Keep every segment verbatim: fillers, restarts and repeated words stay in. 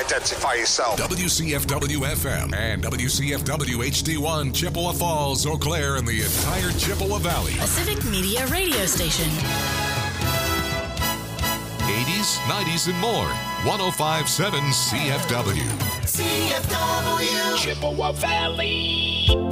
identify yourself. W C F W F M and W C F W H D one, Chippewa Falls, Eau Claire, and the entire Chippewa Valley. A Civic Media radio station. eighties, nineties, and more. one oh five point seven C F W. C F W. Chippewa Valley.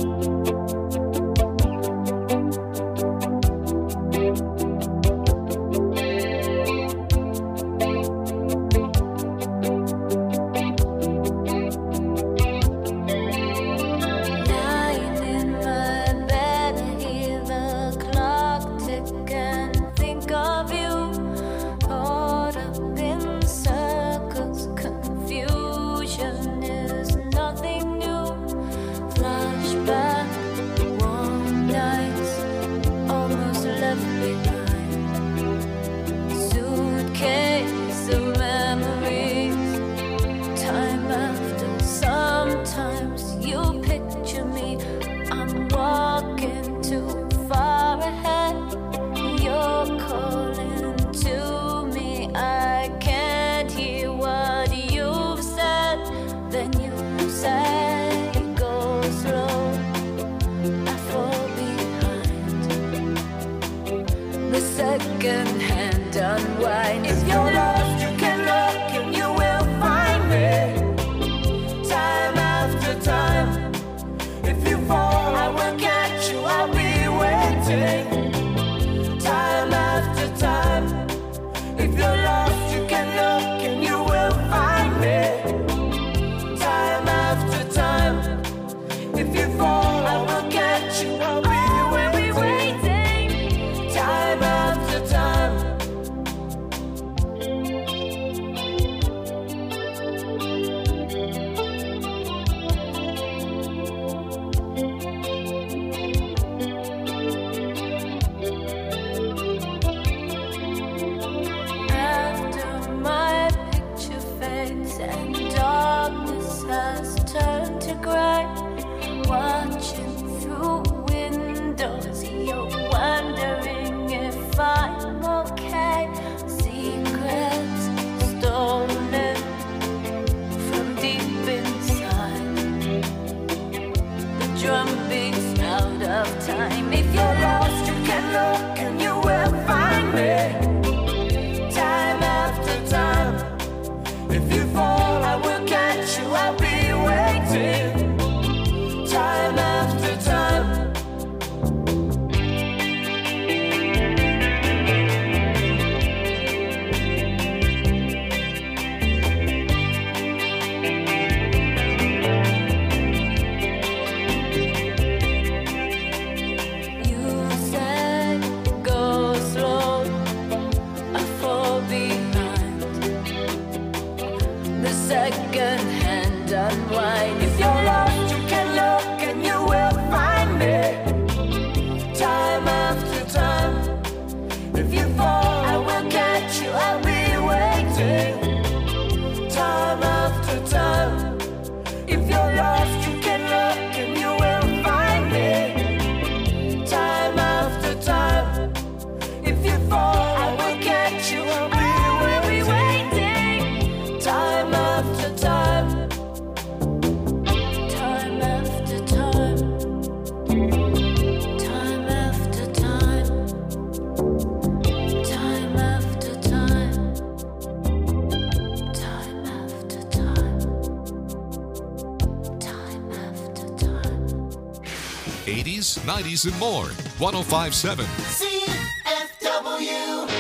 eighties, nineties, and more. one oh five point seven C F W.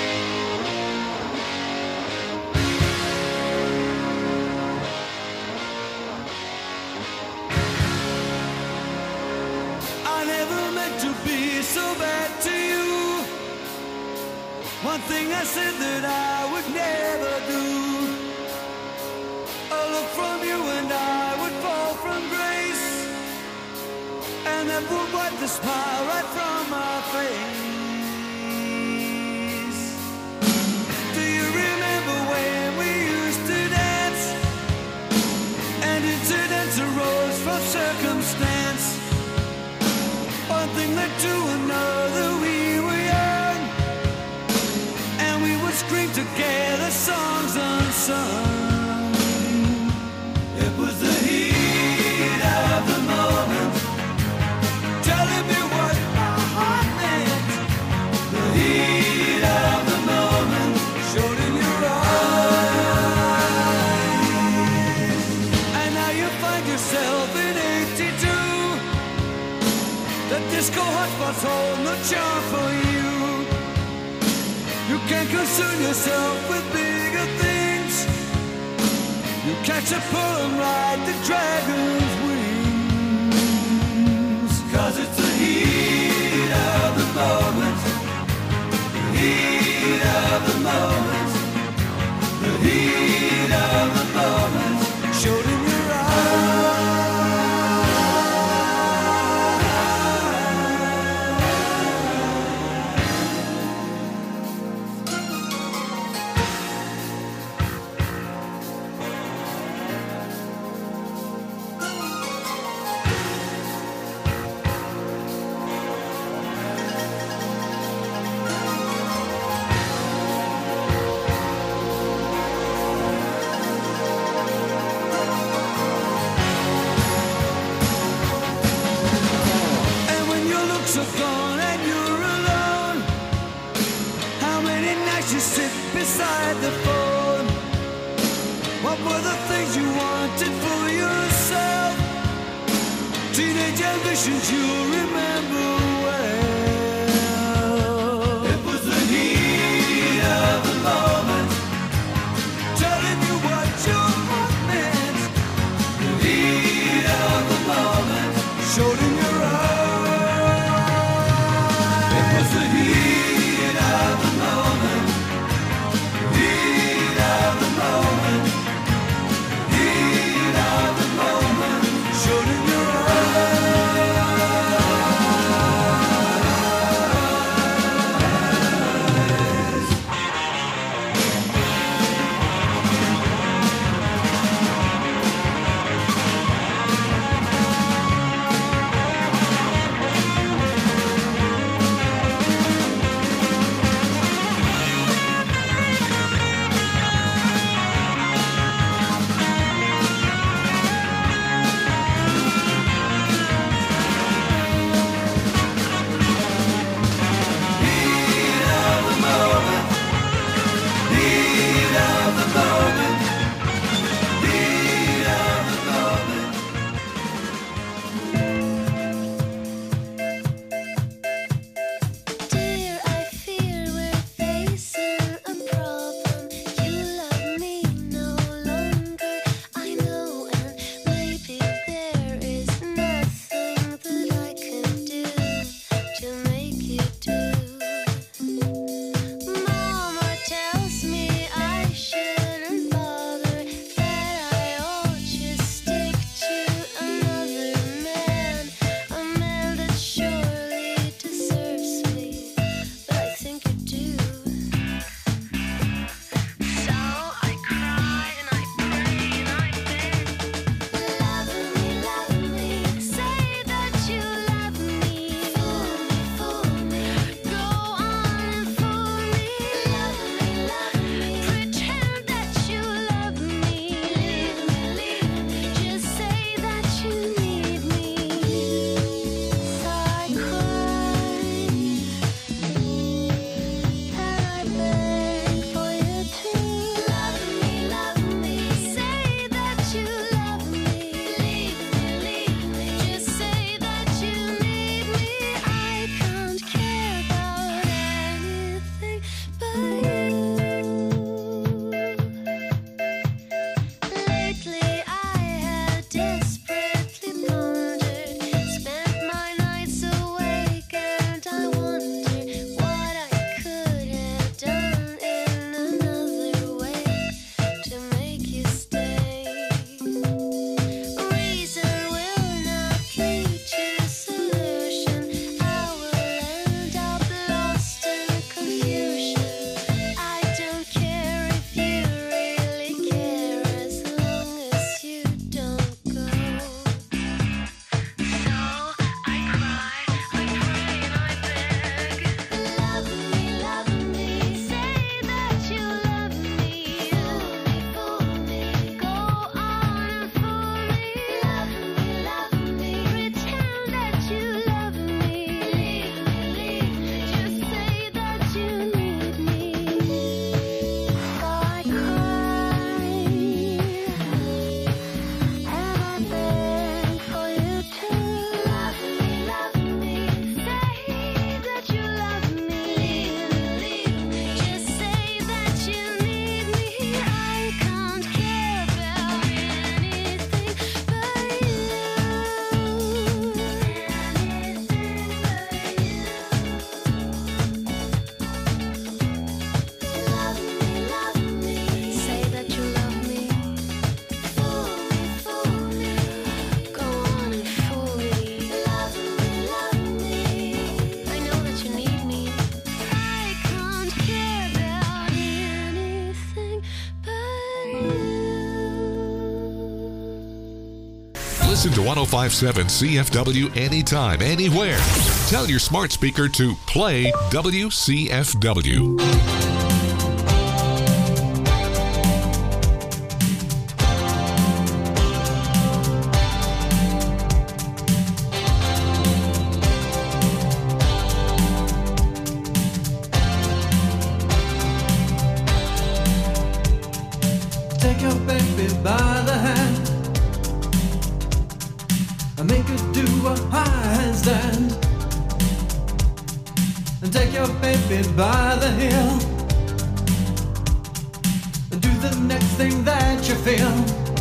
I never meant to be so bad to you. One thing I said that I would never do. A look from you and I would fall from grace, and that would wipe the smile right from my face. Do you remember when we used to dance, and incidents arose from circumstance? One thing led to another, we were young, and we would scream together songs unsung. disco hotspots hold no charm for you. You can't concern yourself with bigger things. You catch a pull and ride the dragon's wings. Cause it's the heat of the moment. The heat of the moment. The heat of the moment. Showed in your eyes. Are gone and you're alone. How many nights you sit beside the phone? What were the things you wanted for yourself? Teenage ambitions you remember well. It was the heat of the moment, telling you what your heart meant. The heat of the moment showed in your eyes. Listen to one oh five point seven C F W anytime, anywhere. Tell your smart speaker to play W C F W. Take your baby by the hand and make her do a handstand. And take your baby by the heel and do the next thing that you feel.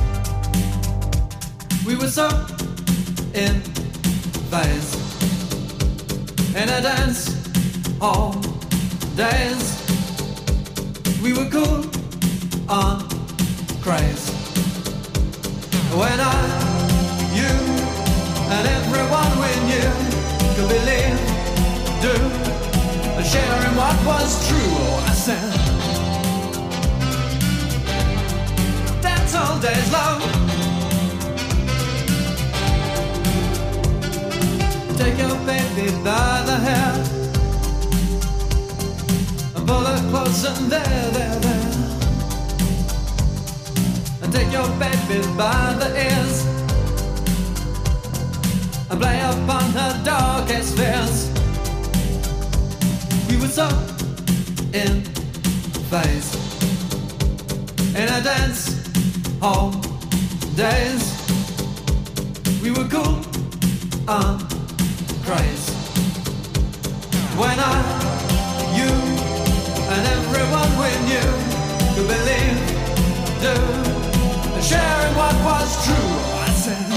We were so in phase in a dance all days. We were cool on craze. When I, you, and everyone we knew could believe, do, and share in what was true. Oh, I said, dance all days long. Take your baby by the hair and pull her close and there, there, there. And take your baby by the ears and play upon her darkest fears. We were so in phase in a dance hall days. We were cool on craze. When I, you, and everyone we knew could believe, do, and sharing what was true. I said,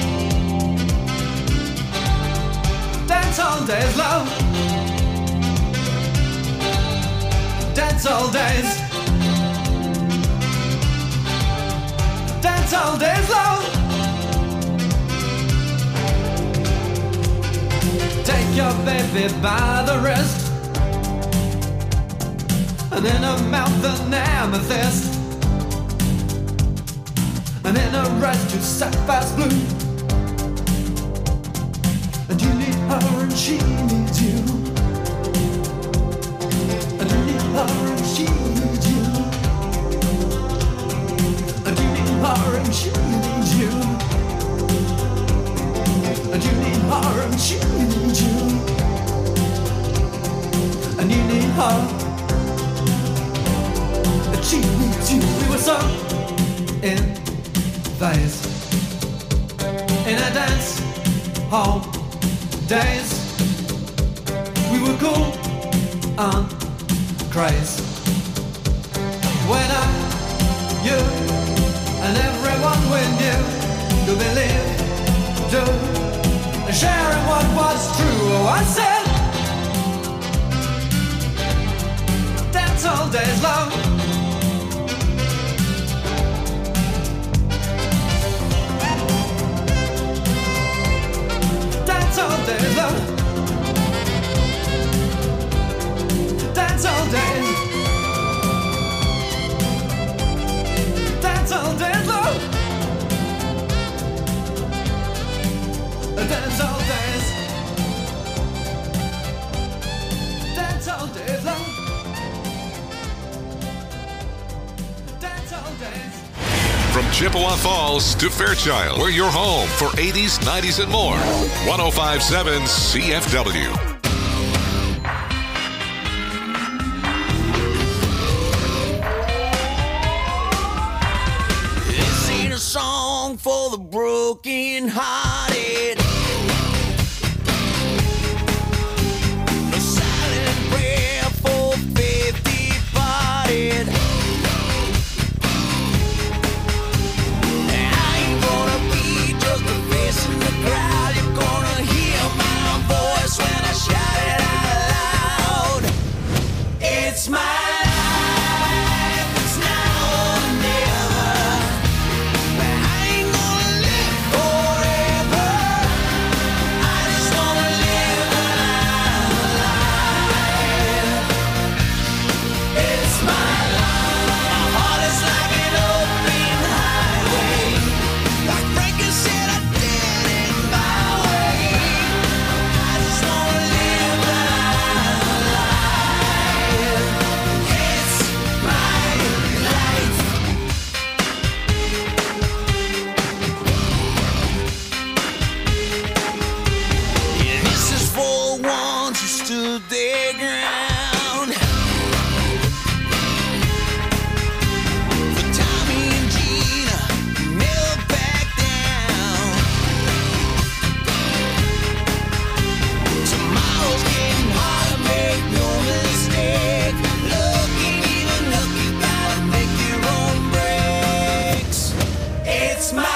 dance all days, love. Dance all days. Dance all days, love. Take your baby by the wrist and in her mouth an amethyst, and in her eyes just sapphire's blue. And you need her and she needs you. And you need her and she needs you. And you need her and she needs you. And you need her and she needs you. And you need her and she needs you. We were so in phase in a dance hall days. We were cool on craze. When I, you, and everyone we knew could believe, do, and sharing what was true. Oh, I said, dance all days long. Dance all days long. Dance all days. Dance all days long. Dance all days. Dance all days long. Dance all days. From Chippewa Falls to Fairchild, we're your home for eighties, nineties, and more. one oh five point seven C F W. This ain't a song for the broken hearted. A silent prayer for faith departed. I ain't gonna be just a face in the crowd. You're gonna hear my voice when I shout it out loud. It's my life, it's now or never. I ain't gonna live forever. to the ground. For Tommy and Gina, never back down. Tomorrow's getting harder, make no mistake. Looking even look, you gotta make your own breaks. It's my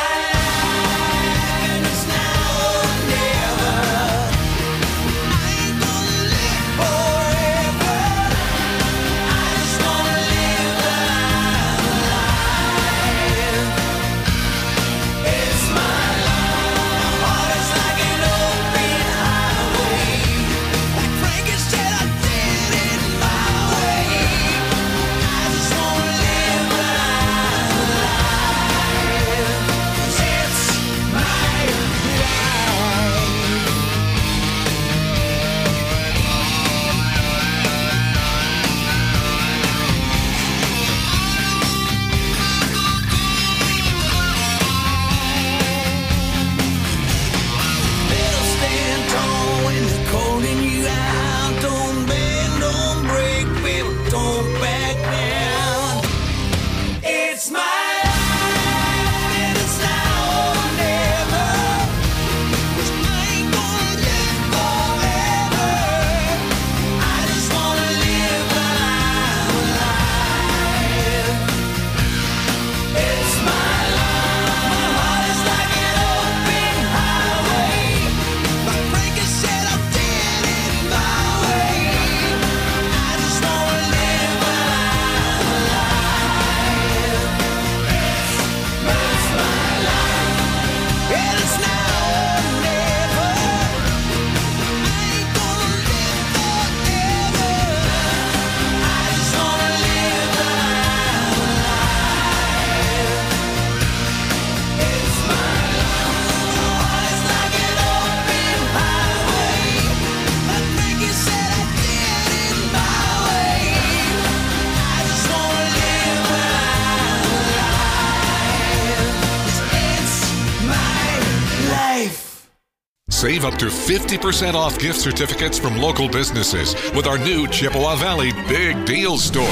Save up to fifty percent off gift certificates from local businesses with our new Chippewa Valley Big Deal Store.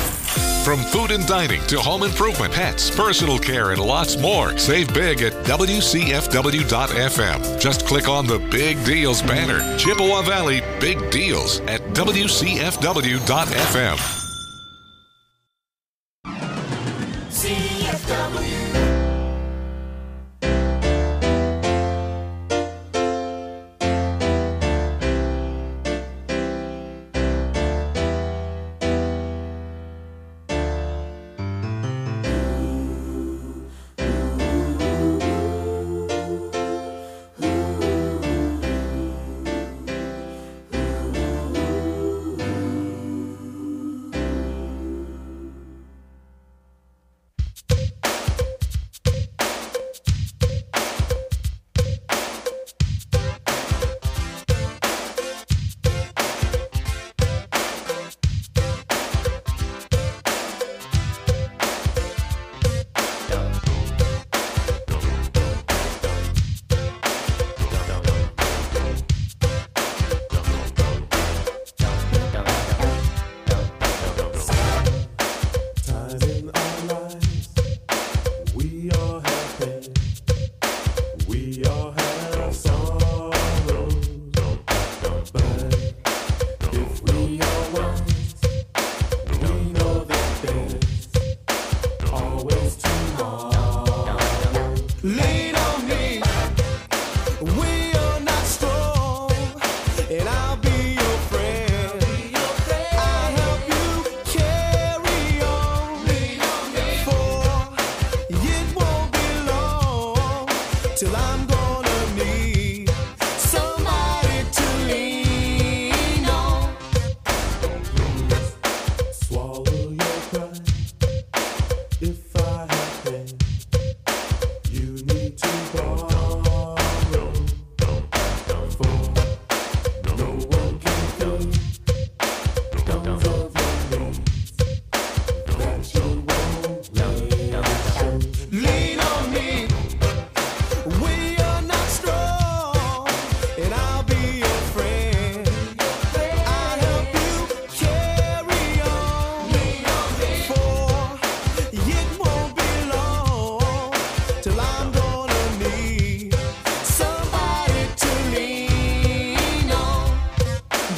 From food and dining to home improvement, pets, personal care, and lots more. Save big at W C F W dot F M. Just click on the Big Deals banner. Chippewa Valley Big Deals at W C F W dot F M. C F W.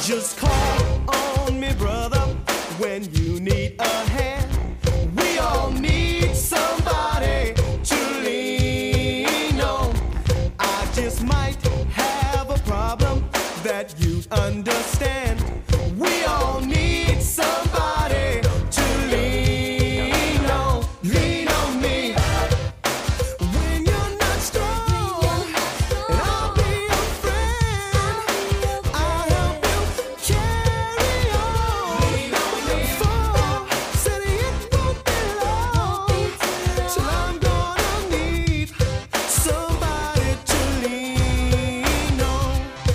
Just call on me, brother, when you need a hand. We all need somebody to lean on. I just might have a problem that you'd understand. We all need somebody to lean on. Lean on me when you're not strong, and I'll be your friend. I'll help you carry on. Lean on me. For said it won't be long till I'm gonna need somebody to lean on.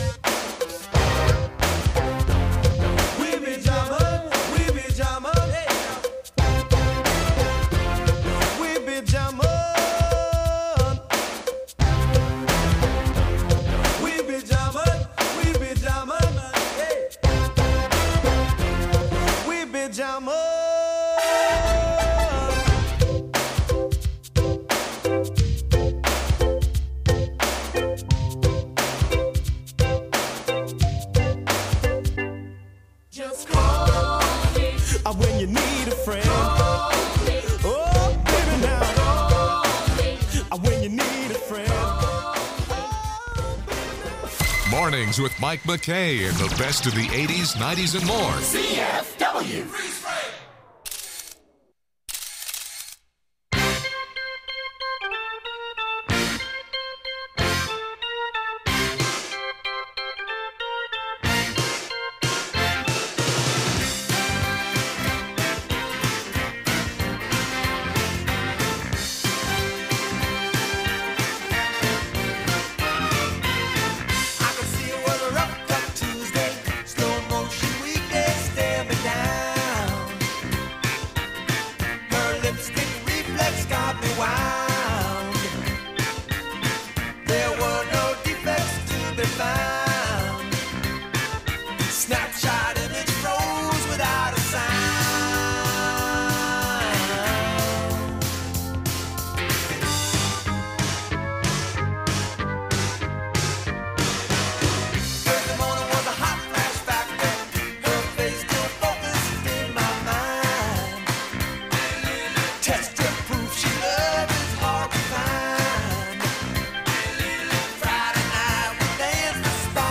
We be jamming, we be jamming, we be jamming, we be jamming, we be jamming, we be jamming. Just call me uh, when you need a friend. Oh, baby, now. Uh, when you need a friend. Mornings with Mike McKay and the best of the eighties, nineties, and more. C F W. I can see it was a rough cut Tuesday, slow motion weekday, stare me down. Her lipstick reflex got me wound. There were no defects to be found. Snapshot image froze without a sound. Thursday morning was a hot flash factor. Her face still focused in my mind. Texture proof she loved is hard to find. Friday night we danced the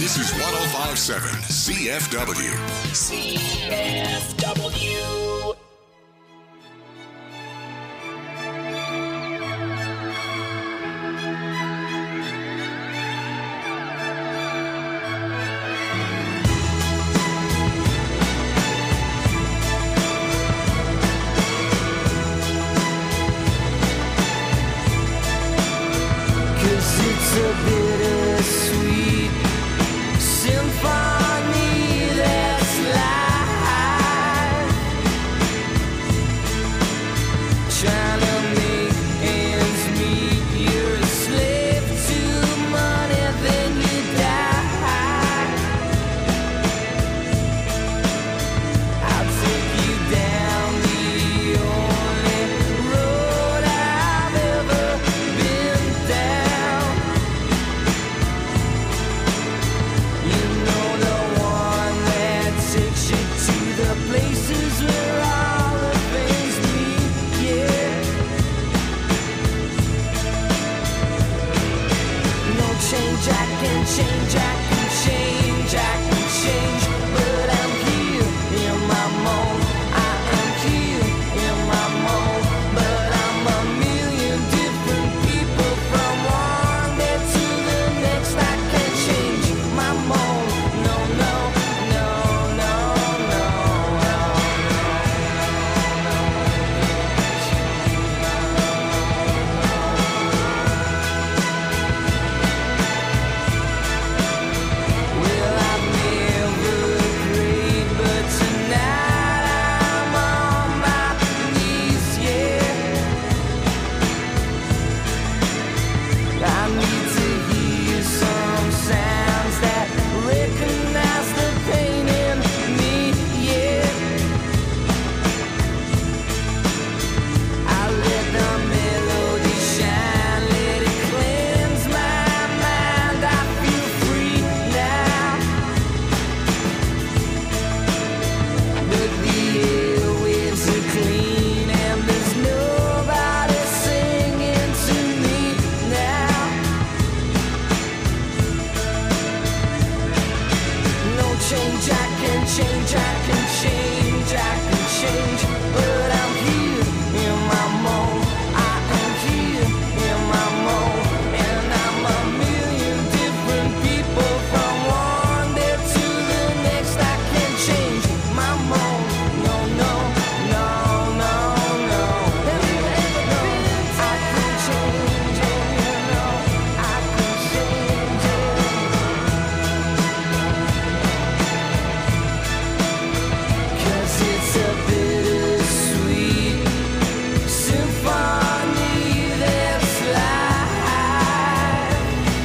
This is one oh five point seven C F W. C F W. It's a bittersweet symphony that's life. Trying to make ends meet, you're a slave to money, then you die. I'll take you down the only road I've ever been down. You know, the one that takes you to the places where all the things meet, yeah. No change, I can change, I can change, I can change, but I'm here in my mold. I am here in my mold, but I'm a million different people from one day to the next. I can't change my mold. No, no, no, no, no, no, Well, I've never prayed, but tonight I'm on my knees, yeah. I need to hear some sounds that recognize the pain in me, yeah. I let the melody shine, let it cleanse my mind. I feel free now. But the airwaves are clean and there's nobody singing to me now. No change, I can change, I can change, I can change, but I'm here in my mold. I am here in my mold, and I'm a million different people from one day to the next. I can't change my mold. No, no, no, no, no. No, I can change it, you know. I can change it. 'Cause it's a bittersweet symphony that's life.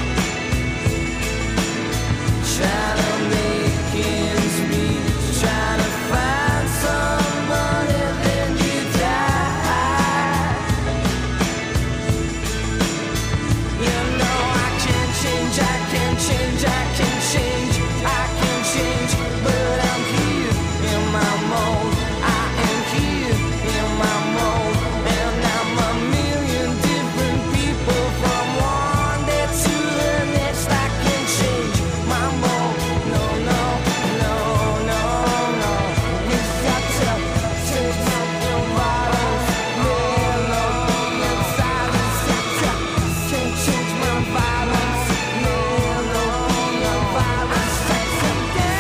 Trying to make ends meet, trying to find some money, then you die. You know I can change, I can change, I can change, I can change, but I'm here in my mold. I am here in my mold, and I'm a million different people from one day to the next. I can change my mold. No, no, no, no, no. You got to change my violence, melody and silence. Got to can't change my violence, melody and violence. Can't change my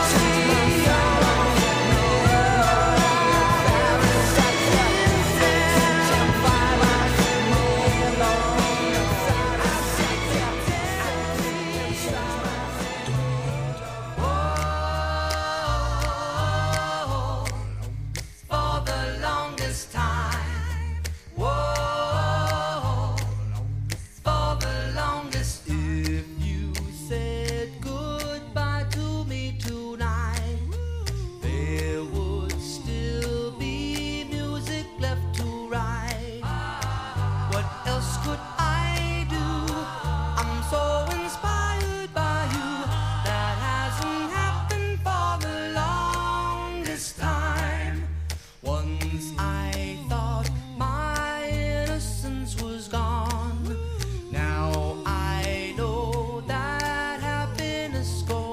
For the longest time, whoa, for the longest. If you said goodbye to me tonight, there would still be music left to write. What else could I do? I'm so inspired by you. That hasn't happened for the longest time. Once I thought my innocence was gone. Now I know that happiness goes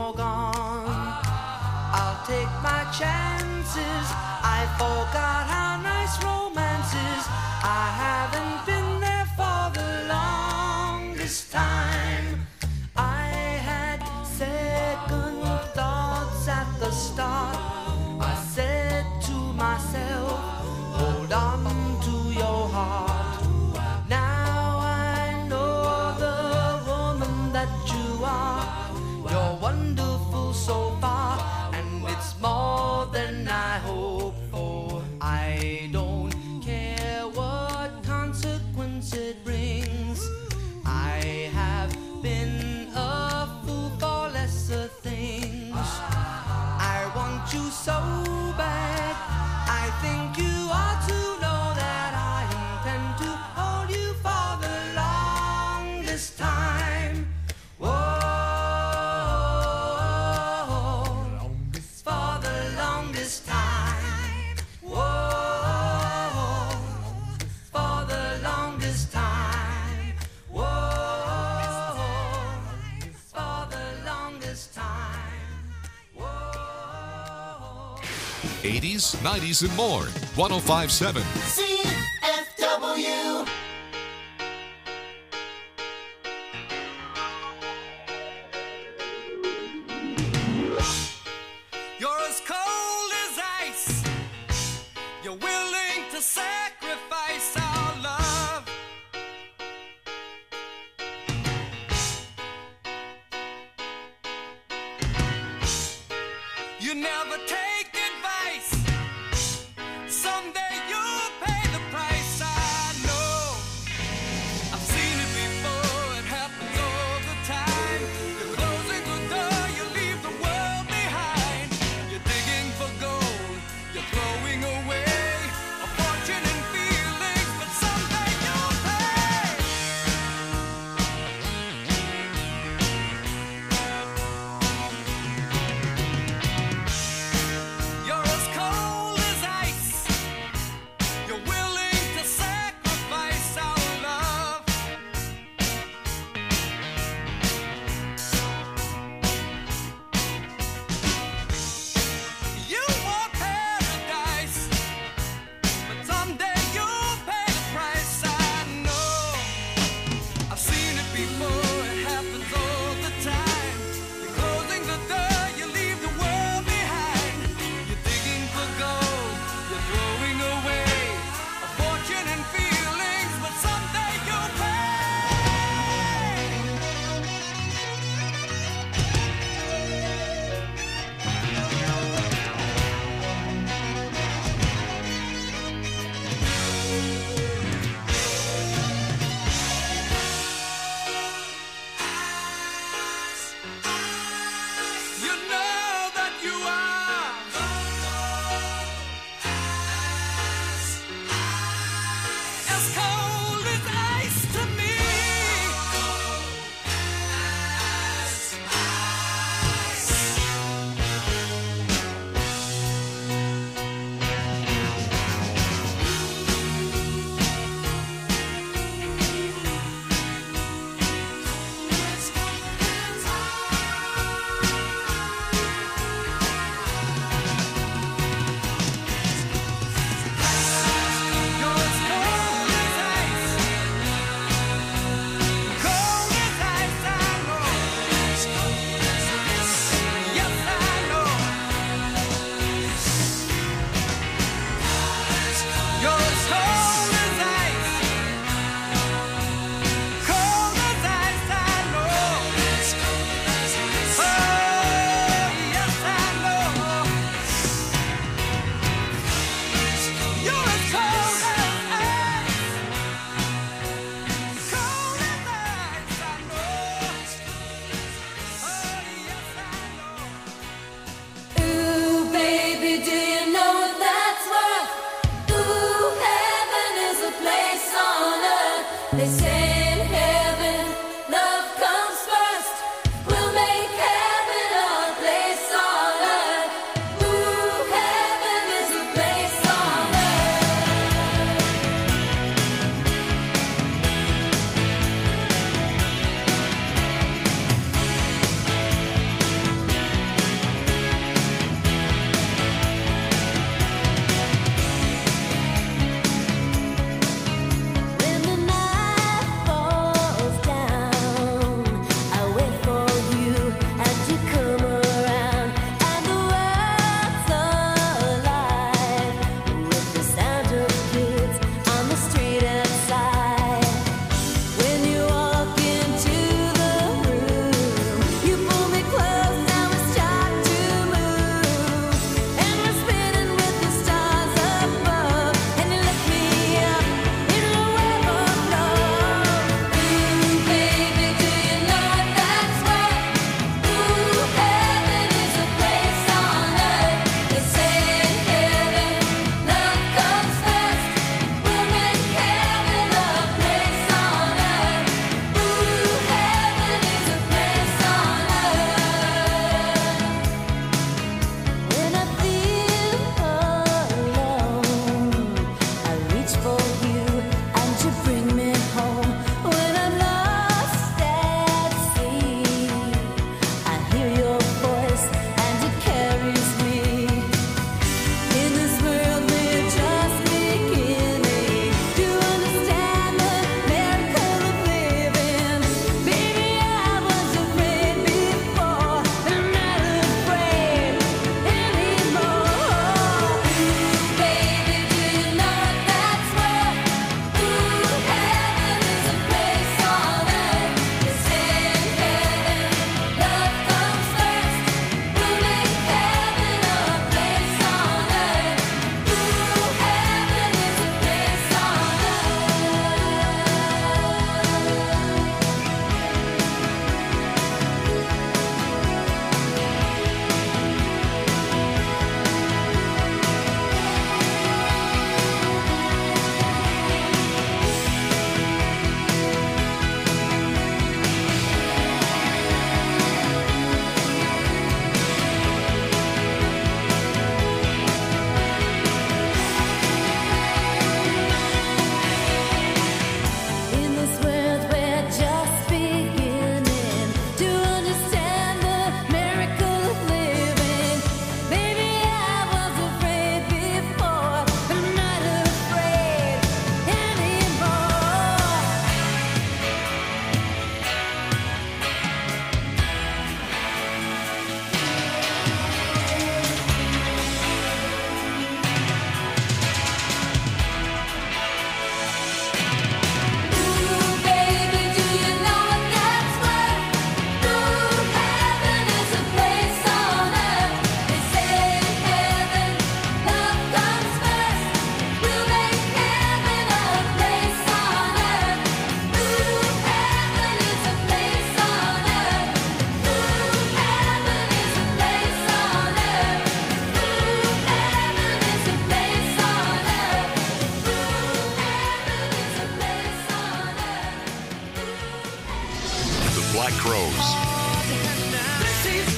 you're gone. I'll take my chances. I forgot how nice romance is. I haven't been there for the longest time. I had second thoughts at the start. I said to myself, hold on to your heart. Now I know the woman that you are. You're wonderful so far, and it's more than I hoped for. I don't care what consequence it brings. I have been a fool for lesser things. I want you so bad. I think you ought to know that I intend to hold you for the longest time. Whoa, for the longest time. Whoa, for the longest time. Whoa, for the longest time. Whoa. eighties, nineties, and more. one oh five point seven. C F W. You're as cold as ice. You're willing to sacrifice our love. You never take advice. Someday you'll pay the price. I know. I've seen it before. It happens all the time. You're closing the door. You leave the world behind. You're digging for gold. You're throwing away a fortune and feelings, but someday you'll pay. You're as cold as ice. You're willing to sacrifice our love. You want paradise, but someday you'll pay the price. I know. I've seen it before. It happens all the time. You're closing the door. You leave the world behind. You're digging for gold. You're throwing away a fortune and feelings, but someday you'll pay. You know that you are as cold as ice to me.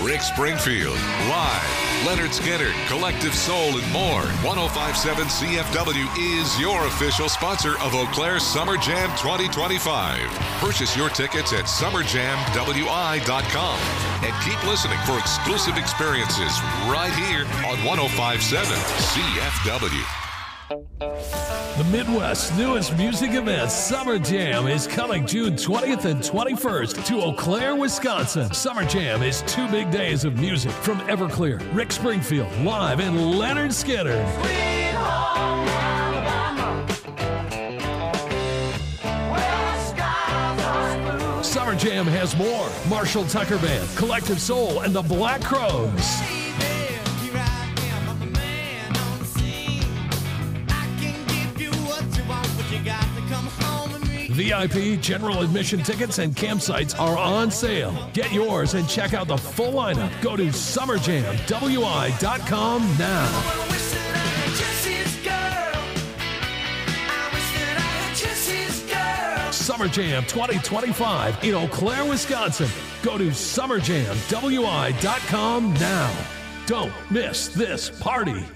Rick Springfield, live, Leonard Skinner, Collective Soul, and more. one oh five point seven C F W is your official sponsor of Eau Claire Summer Jam twenty twenty-five. Purchase your tickets at summer jam w i dot com and keep listening for exclusive experiences right here on one oh five point seven C F W. The Midwest's newest music event, Summer Jam, is coming June twentieth and twenty-first to Eau Claire, Wisconsin. Summer Jam is two big days of music from Everclear, Rick Springfield, live, and Leonard Skinner. Sweet home Alabama, where the skies are blue. Summer Jam has more. Marshall Tucker Band, Collective Soul, and the Black Crowes. V I P, general admission tickets, and campsites are on sale. Get yours and check out the full lineup. Go to summer jam w i dot com now. Summer Jam twenty twenty-five in Eau Claire, Wisconsin. Go to summer jam w i dot com now. Don't miss this party.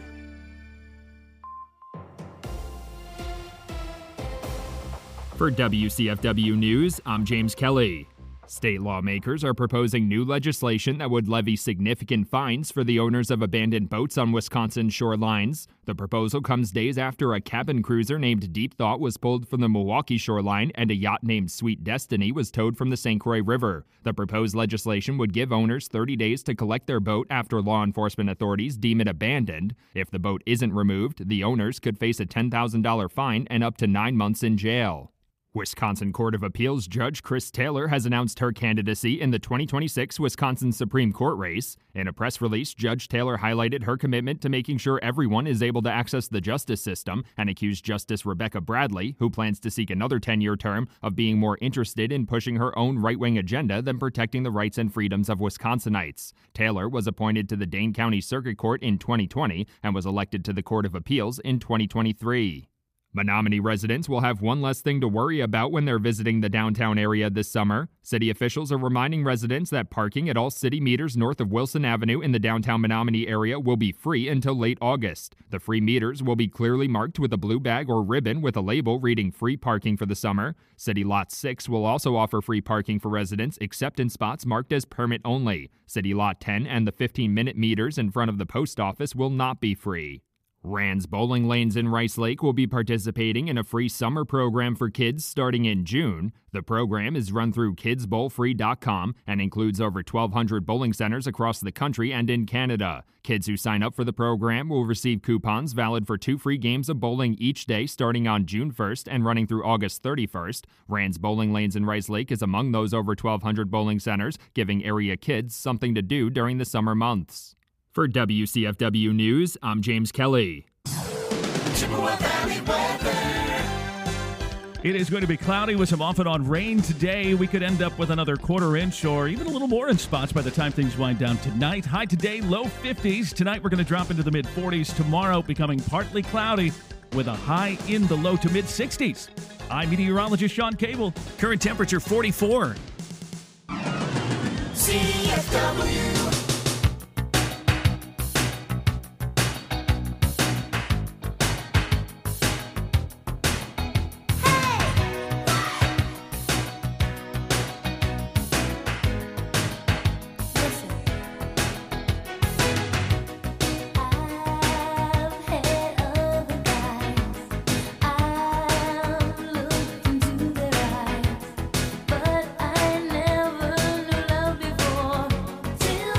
For W C F W News, I'm James Kelly. State lawmakers are proposing new legislation that would levy significant fines for the owners of abandoned boats on Wisconsin shorelines. The proposal comes days after a cabin cruiser named Deep Thought was pulled from the Milwaukee shoreline and a yacht named Sweet Destiny was towed from the Saint Croix River. The proposed legislation would give owners thirty days to collect their boat after law enforcement authorities deem it abandoned. If the boat isn't removed, the owners could face a ten thousand dollars fine and up to nine months in jail. Wisconsin Court of Appeals Judge Chris Taylor has announced her candidacy in the twenty twenty-six Wisconsin Supreme Court race. In a press release, Judge Taylor highlighted her commitment to making sure everyone is able to access the justice system and accused Justice Rebecca Bradley, who plans to seek another ten-year term, of being more interested in pushing her own right-wing agenda than protecting the rights and freedoms of Wisconsinites. Taylor was appointed to the Dane County Circuit Court in twenty twenty and was elected to the Court of Appeals in twenty twenty-three. Menominee residents will have one less thing to worry about when they're visiting the downtown area this summer. City officials are reminding residents that parking at all city meters north of Wilson Avenue in the downtown Menominee area will be free until late August. The free meters will be clearly marked with a blue bag or ribbon with a label reading free parking for the summer. City Lot six will also offer free parking for residents except in spots marked as permit only. City Lot ten and the fifteen-minute meters in front of the post office will not be free. Rand's Bowling Lanes in Rice Lake will be participating in a free summer program for kids starting in June. The program is run through kids bowl free dot com and includes over twelve hundred bowling centers across the country and in Canada. Kids who sign up for the program will receive coupons valid for two free games of bowling each day starting on June first and running through August thirty-first. Rand's Bowling Lanes in Rice Lake is among those over twelve hundred bowling centers, giving area kids something to do during the summer months. For W C F W News, I'm James Kelly. Chippewa Valley weather. It is going to be cloudy with some off and on rain today. We could end up with another quarter inch or even a little more in spots by the time things wind down tonight. High today, low fifties. Tonight we're going to drop into the mid forties. Tomorrow becoming partly cloudy with a high in the low to mid sixties. I'm meteorologist Sean Cable. Current temperature forty-four. C F W. But I never knew love before till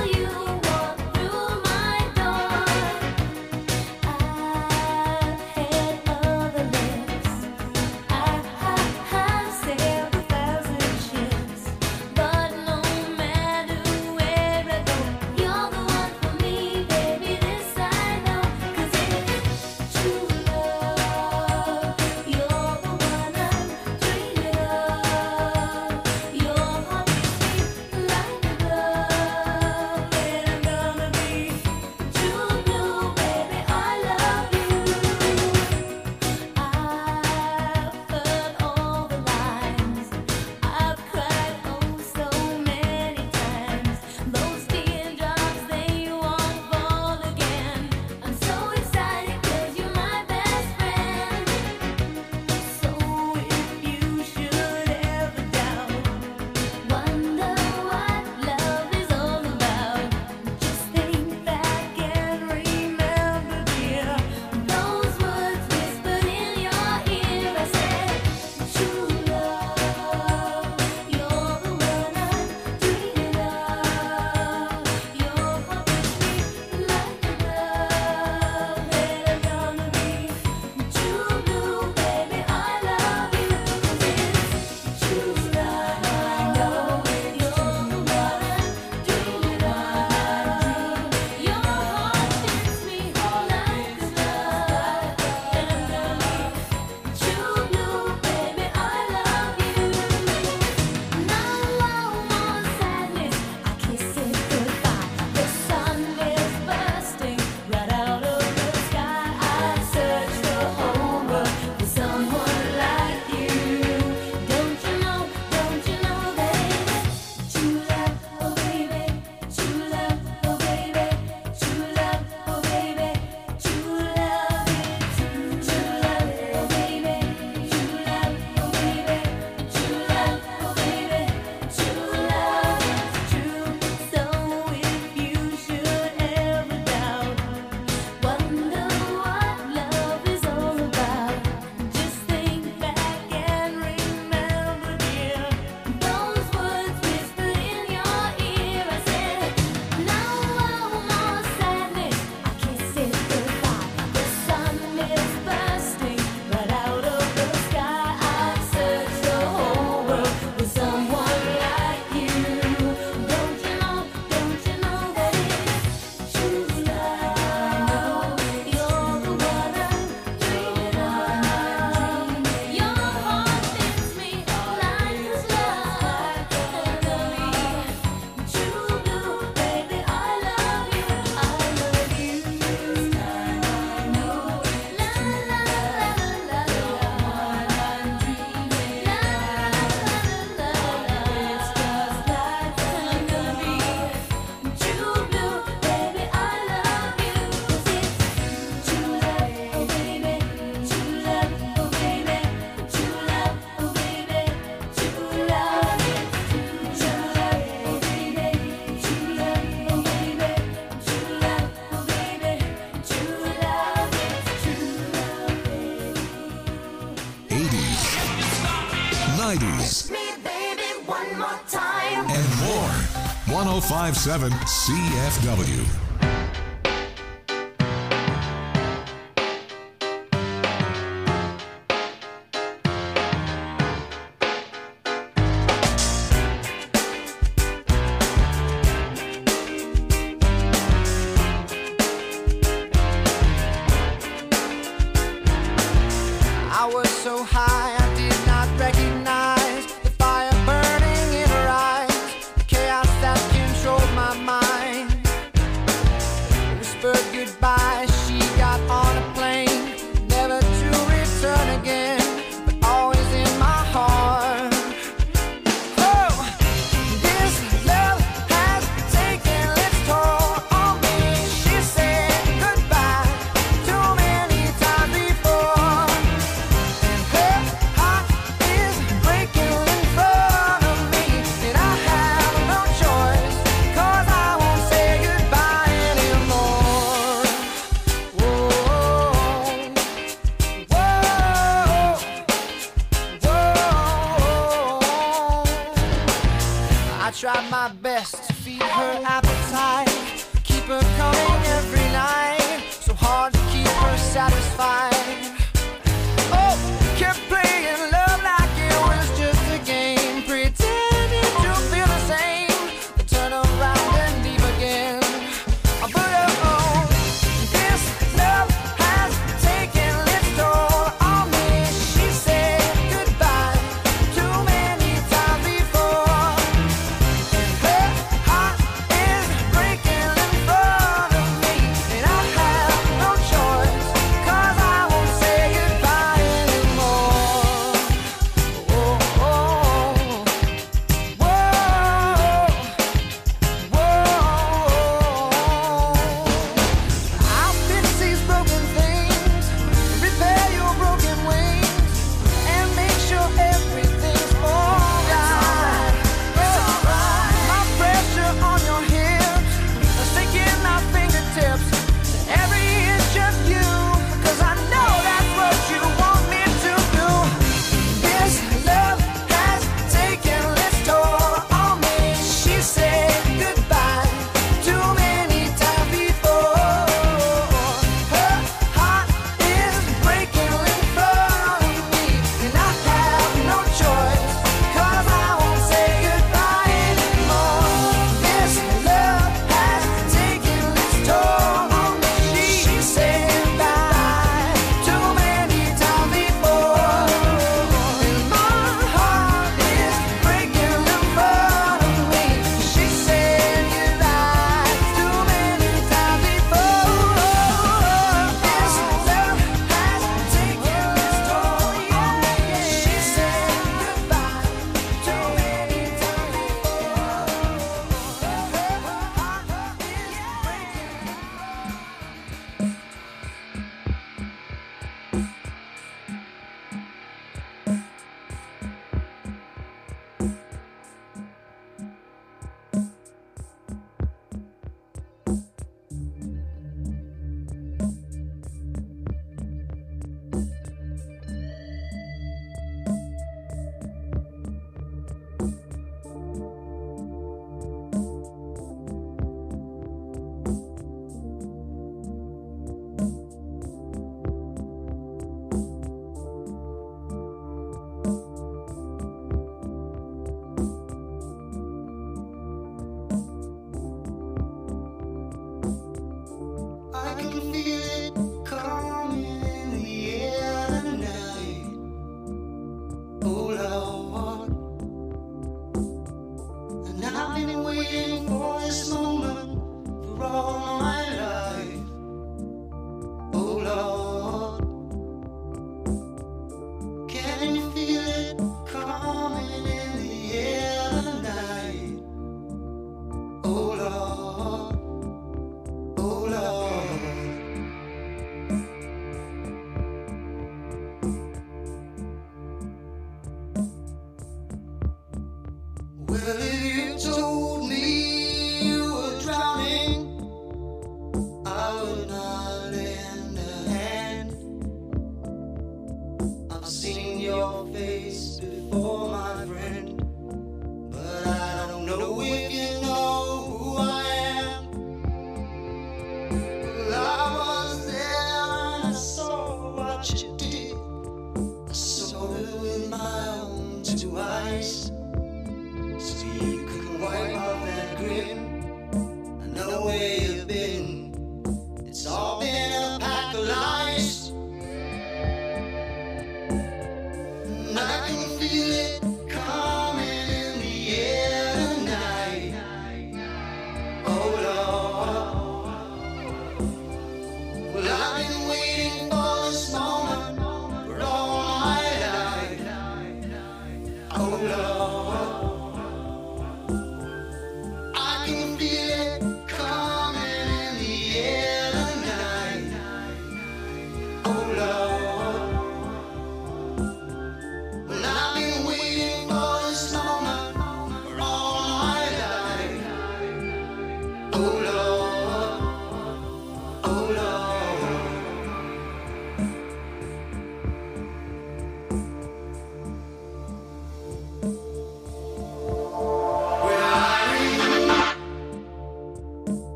oh five seven C F W. I was so high I did not recognize the fire burning in her eyes, the chaos that controlled my mind. Whispered goodbye, she got on a plane, never to return again, but always in my heart. Oh, this love has taken its toll on me. She said goodbye too many times before. Her heart is breaking in front of me, and I have no choice, 'cause I won't say goodbye anymore. Whoa, whoa, whoa. I tried my best to feed her appetite, keep her coming every night, so hard to keep her satisfied. Oh, kept playing love like it was just a game, pretending to feel the same, but turn around and leave again. But oh, this love has taken its toll on me. She said goodbye too many times before, and her heart is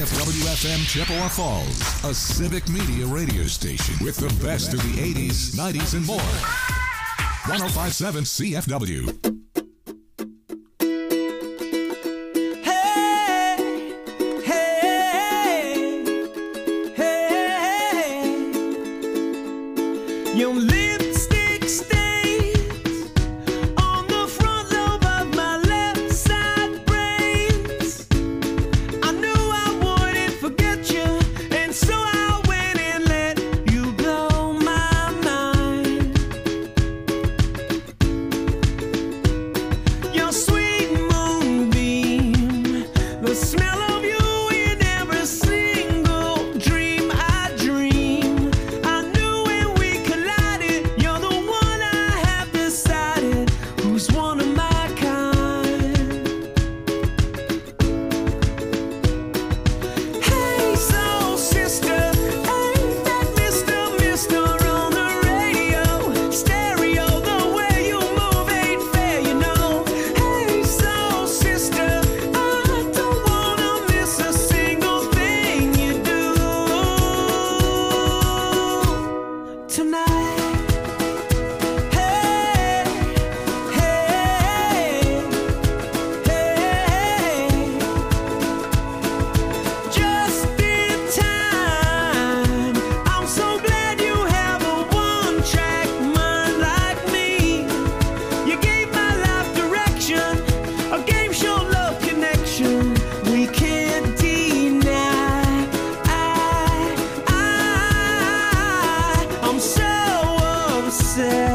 F W F M Chippewa Falls, a civic media radio station with the best of the eighties, nineties, and more. one oh five point seven C F W. Your lipstick stains on the front lobe of my left side brains. I knew I wouldn't forget you, and so I went and let you blow my mind. Your sweet moonbeam, the smell of you in every single dream I dream. I knew when we collided, you're the one I have decided who's one of my kind. Hey, soul sister, ain't that Mister Mister on the radio? Stereo, the way you move ain't fair, you know. Hey, soul sister, I don't wanna miss a single thing you do tonight. Hey, hey, hey, just in time. I'm so glad you have a one-track mind like me. You gave my life direction, a game show love connection we can't deny. I, I, I'm so upset.